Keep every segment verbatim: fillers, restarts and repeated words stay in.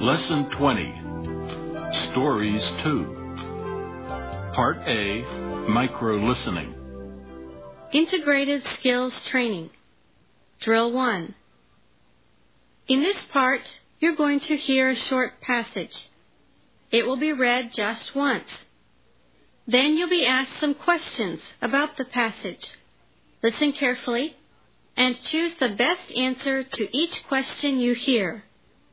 Lesson twenty, Stories two. Part A, Micro-Listening. Integrated Skills Training. Drill one. In this part, you're going to hear a short passage. It will be read just once. Then you'll be asked some questions about the passage. Listen carefully and choose the best answer to each question you hear.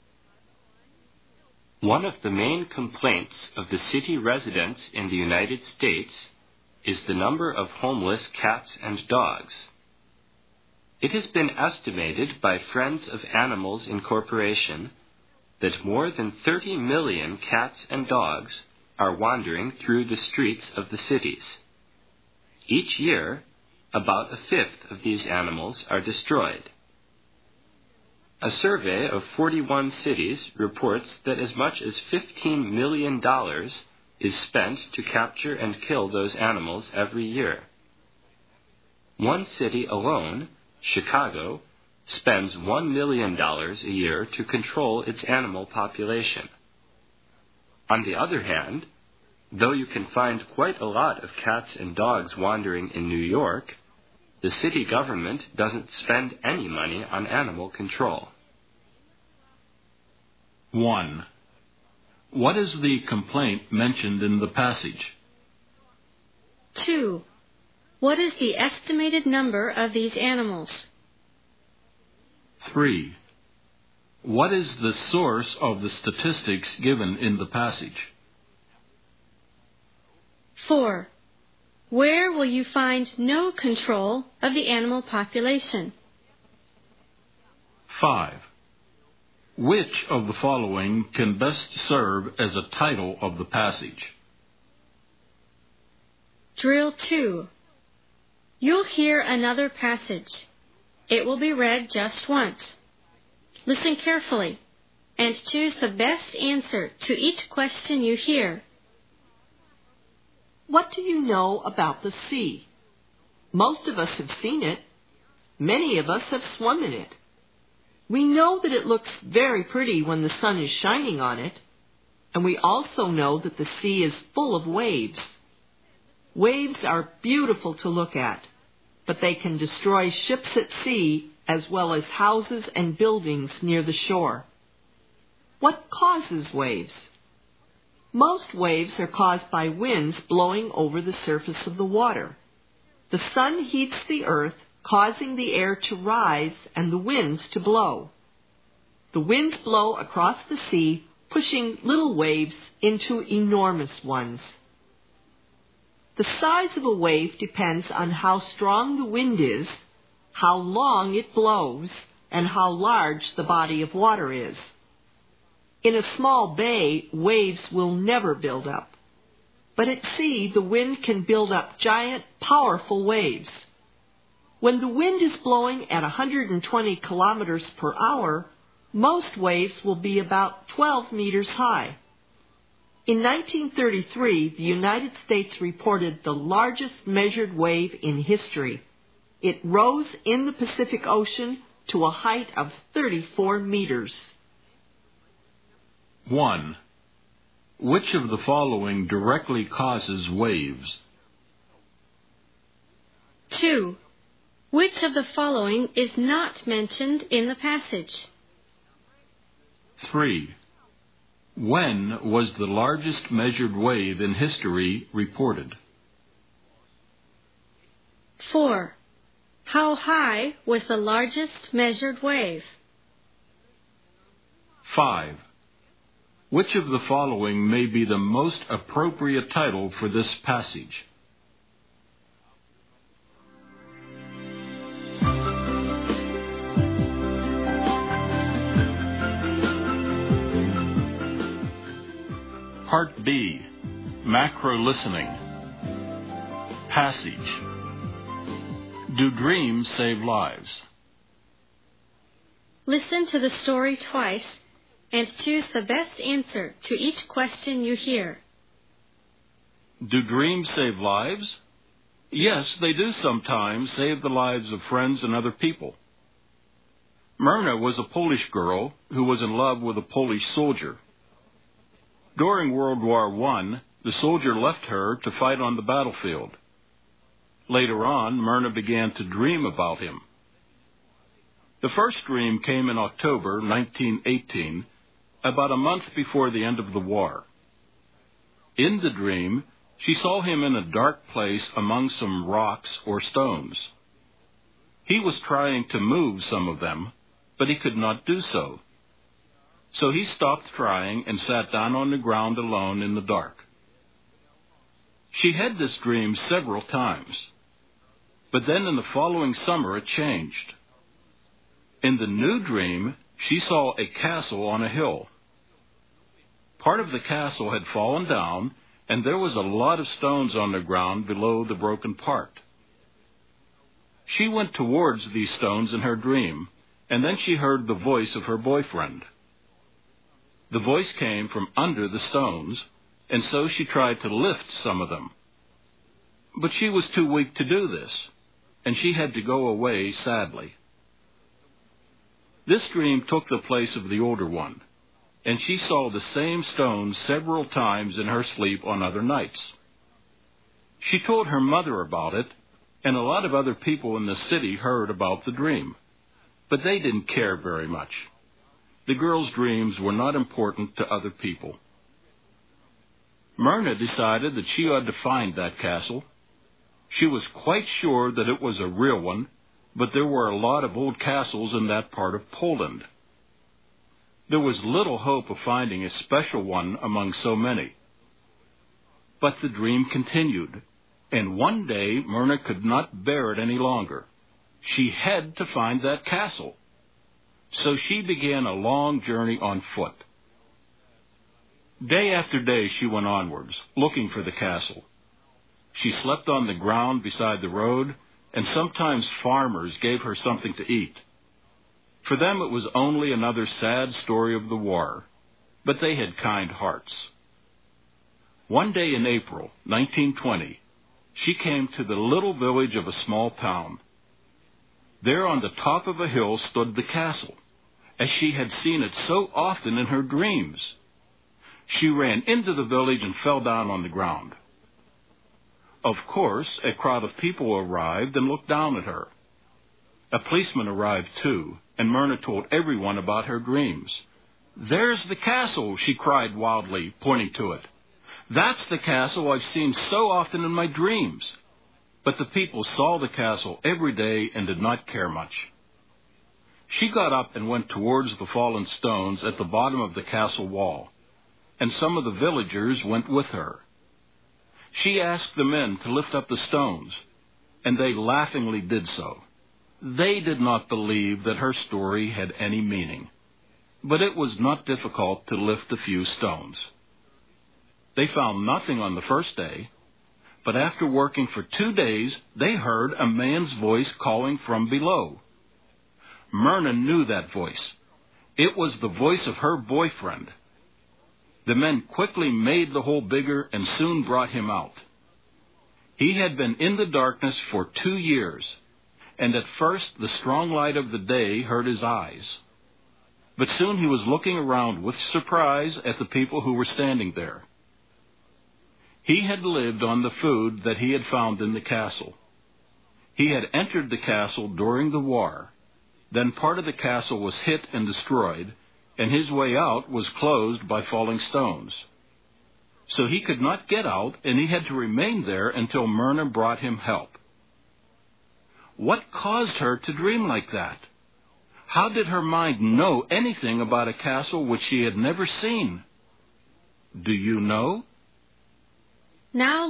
One of the main complaints of the city residents in the United States is the number of homeless cats and dogs. It has been estimated by Friends of Animals Incorporated that more than thirty million cats and dogs are wandering through the streets of the cities. Each year, about a fifth of these animals are destroyed. A survey of forty-one cities reports that as much as fifteen million dollars is spent to capture and kill those animals every year. One city alone, Chicago, spends one million dollars a year to control its animal population. On the other hand, though you can find quite a lot of cats and dogs wandering in New York, the city government doesn't spend any money on animal control. one. What is the complaint mentioned in the passage? two. What is the estimated number of these animals? three. What is the source of the statistics given in the passage? four. Where will you find no control of the animal population? five. Which of the following can best serve as a title of the passage? Drill two. You'll hear another passage. It will be read just once. Listen carefully and choose the best answer to each question you hear. What do you know about the sea? Most of us have seen it. Many of us have swum in it. We know that it looks very pretty when the sun is shining on it, and we also know that the sea is full of waves. Waves are beautiful to look at, but they can destroy ships at sea as well as houses and buildings near the shore. What causes waves? Most waves are caused by winds blowing over the surface of the water. The sun heats the earth, causing the air to rise and the winds to blow. The winds blow across the sea, pushing little waves into enormous ones. The size of a wave depends on how strong the wind is, how long it blows, and how large the body of water is. In a small bay, waves will never build up. But at sea, the wind can build up giant, powerful waves. When the wind is blowing at one hundred twenty kilometers per hour, most waves will be about twelve meters high. In nineteen thirty-three, the United States reported the largest measured wave in history. It rose in the Pacific Ocean to a height of thirty-four meters. one. Which of the following directly causes waves? two. Which of the following is not mentioned in the passage? three. When was the largest measured wave in history reported? four. How high was the largest measured wave? five. Which of the following may be the most appropriate title for this passage? Part B, Macro-Listening. Passage. Do dreams save lives? Listen to the story twice and choose the best answer to each question you hear. Do dreams save lives? Yes, they do sometimes save the lives of friends and other people. Myrna was a Polish girl who was in love with a Polish soldier. During World War One, the soldier left her to fight on the battlefield. Later on, Myrna began to dream about him. The first dream came in October nineteen eighteen, about a month before the end of the war. In the dream, she saw him in a dark place among some rocks or stones. He was trying to move some of them, but he could not do so. So he stopped trying and sat down on the ground alone in the dark. She had this dream several times, but then in the following summer it changed. In the new dream, she saw a castle on a hill. Part of the castle had fallen down, and there was a lot of stones on the ground below the broken part. She went towards these stones in her dream, and then she heard the voice of her boyfriend. The voice came from under the stones, and so she tried to lift some of them. But she was too weak to do this, and she had to go away sadly. This dream took the place of the older one, and she saw the same stones several times in her sleep on other nights. She told her mother about it, and a lot of other people in the city heard about the dream, but they didn't care very much. The girl's dreams were not important to other people. Myrna decided that she ought to find that castle. She was quite sure that it was a real one, but there were a lot of old castles in that part of Poland. There was little hope of finding a special one among so many. But the dream continued, and one day Myrna could not bear it any longer. She had to find that castle. So she began a long journey on foot. Day after day she went onwards, looking for the castle. She slept on the ground beside the road, and sometimes farmers gave her something to eat. For them it was only another sad story of the war, but they had kind hearts. One day in April nineteen twenty, she came to the little village of a small town. There on the top of a hill stood the castle, as she had seen it so often in her dreams. She ran into the village and fell down on the ground. Of course, a crowd of people arrived and looked down at her. A policeman arrived too, and Myrna told everyone about her dreams. "There's the castle," she cried wildly, pointing to it. "That's the castle I've seen so often in my dreams." But the people saw the castle every day and did not care much. She got up and went towards the fallen stones at the bottom of the castle wall, and some of the villagers went with her. She asked the men to lift up the stones, and they laughingly did so. They did not believe that her story had any meaning, but it was not difficult to lift a few stones. They found nothing on the first day, but after working for two days, they heard a man's voice calling from below. Myrna knew that voice. It was the voice of her boyfriend. The men quickly made the hole bigger and soon brought him out. He had been in the darkness for two years, and at first the strong light of the day hurt his eyes. But soon he was looking around with surprise at the people who were standing there. He had lived on the food that he had found in the castle. He had entered the castle during the war. Then part of the castle was hit and destroyed, and his way out was closed by falling stones. So he could not get out, and he had to remain there until Myrna brought him help. What caused her to dream like that? How did her mind know anything about a castle which she had never seen? Do you know? Now,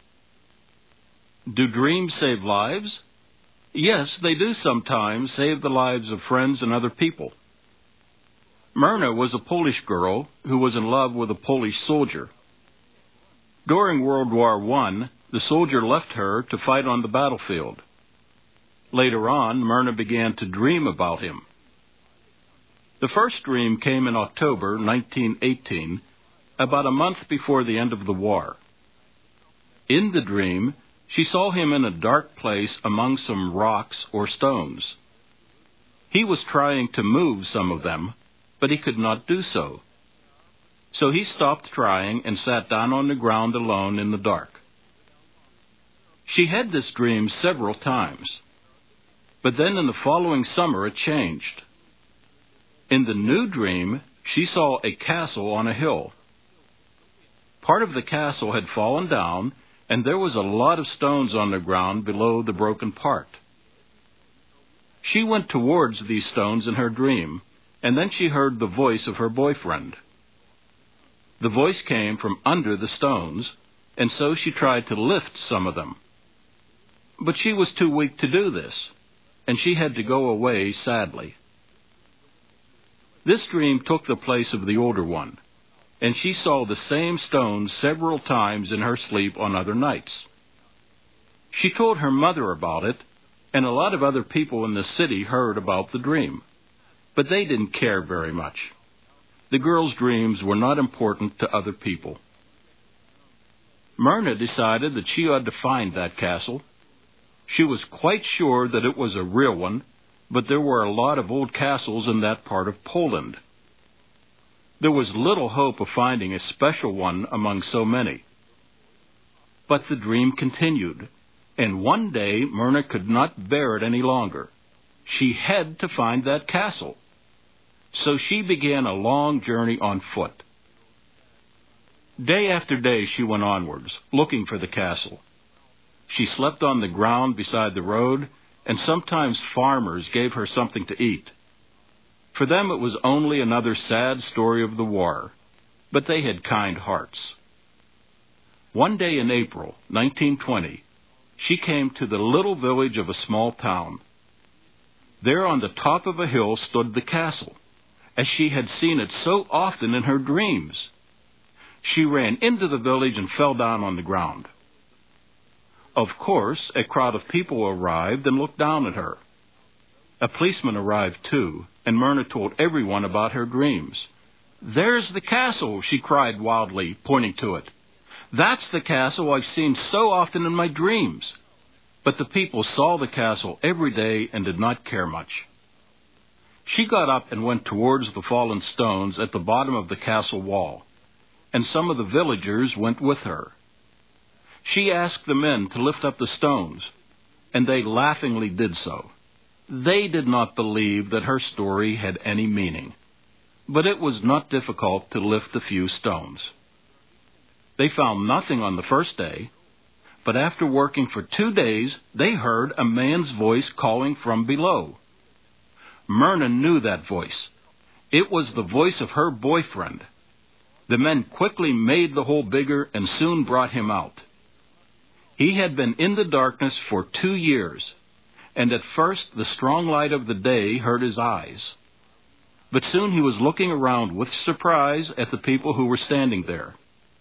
do dreams save lives? Yes, they do sometimes save the lives of friends and other people. Myrna was a Polish girl who was in love with a Polish soldier. During World War One, the soldier left her to fight on the battlefield. Later on, Myrna began to dream about him. The first dream came in October nineteen eighteen, about a month before the end of the war. In the dream, she saw him in a dark place among some rocks or stones. He was trying to move some of them, but he could not do so. So he stopped trying and sat down on the ground alone in the dark. She had this dream several times, but then in the following summer it changed. In the new dream, she saw a castle on a hill. Part of the castle had fallen down, and there was a lot of stones on the ground below the broken part. She went towards these stones in her dream, and then she heard the voice of her boyfriend. The voice came from under the stones, and so she tried to lift some of them. But she was too weak to do this, and she had to go away sadly. This dream took the place of the older one, and she saw the same stones several times in her sleep on other nights. She told her mother about it, and a lot of other people in the city heard about the dream, but they didn't care very much. The girl's dreams were not important to other people. Myrna decided that she ought to find that castle. She was quite sure that it was a real one, but there were a lot of old castles in that part of Poland. There was little hope of finding a special one among so many. But the dream continued, and one day Myrna could not bear it any longer. She had to find that castle. So she began a long journey on foot. Day after day she went onwards, looking for the castle. She slept on the ground beside the road, and sometimes farmers gave her something to eat. For them it was only another sad story of the war, but they had kind hearts. One day in April, nineteen twenty, she came to the little village of a small town. There on the top of a hill stood the castle, as she had seen it so often in her dreams. She ran into the village and fell down on the ground. Of course, a crowd of people arrived and looked down at her. A policeman arrived too, and Myrna told everyone about her dreams. "There's the castle," she cried wildly, pointing to it. "That's the castle I've seen so often in my dreams." But the people saw the castle every day and did not care much. She got up and went towards the fallen stones at the bottom of the castle wall, and some of the villagers went with her. She asked the men to lift up the stones, and they laughingly did so. They did not believe that her story had any meaning, but it was not difficult to lift the few stones. They found nothing on the first day, but after working for two days, they heard a man's voice calling from below. Myrna knew that voice. It was the voice of her boyfriend. The men quickly made the hole bigger and soon brought him out. He had been in the darkness for two years, and at first the strong light of the day hurt his eyes. But soon he was looking around with surprise at the people who were standing there.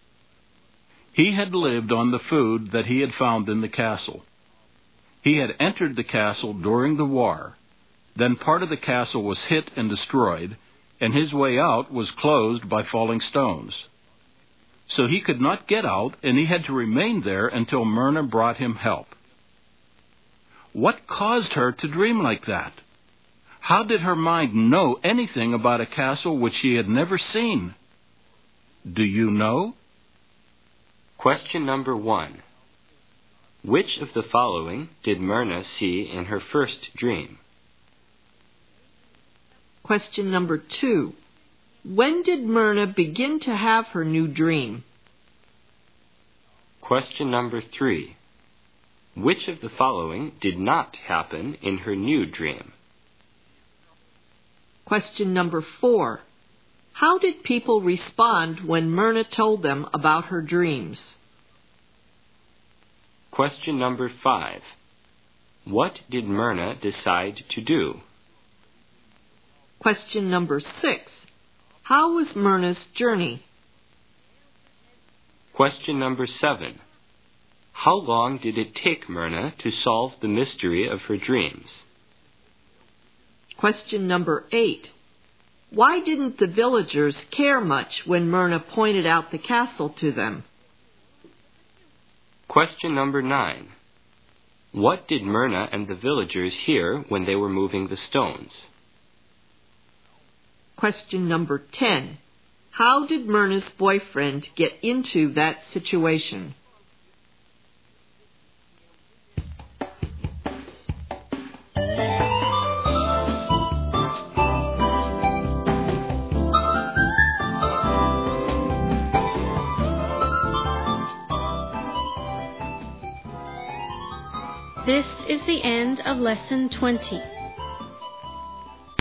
He had lived on the food that he had found in the castle. He had entered the castle during the war. Then part of the castle was hit and destroyed, and his way out was closed by falling stones. So he could not get out, and he had to remain there until Myrna brought him help. What caused her to dream like that? How did her mind know anything about a castle which she had never seen? Do you know? Question number one. Which of the following did Myrna see in her first dream? Question number two. When did Myrna begin to have her new dream? Question number three. Which of the following did not happen in her new dream? Question number four. How did people respond when Myrna told them about her dreams? Question number five. What did Myrna decide to do? Question number six. How was Myrna's journey? Question number seven. How long did it take Myrna to solve the mystery of her dreams? Question number eight. Why didn't the villagers care much when Myrna pointed out the castle to them? Question number nine. What did Myrna and the villagers hear when they were moving the stones? Question number ten. How did Myrna's boyfriend get into that situation? This is the end of Lesson twenty.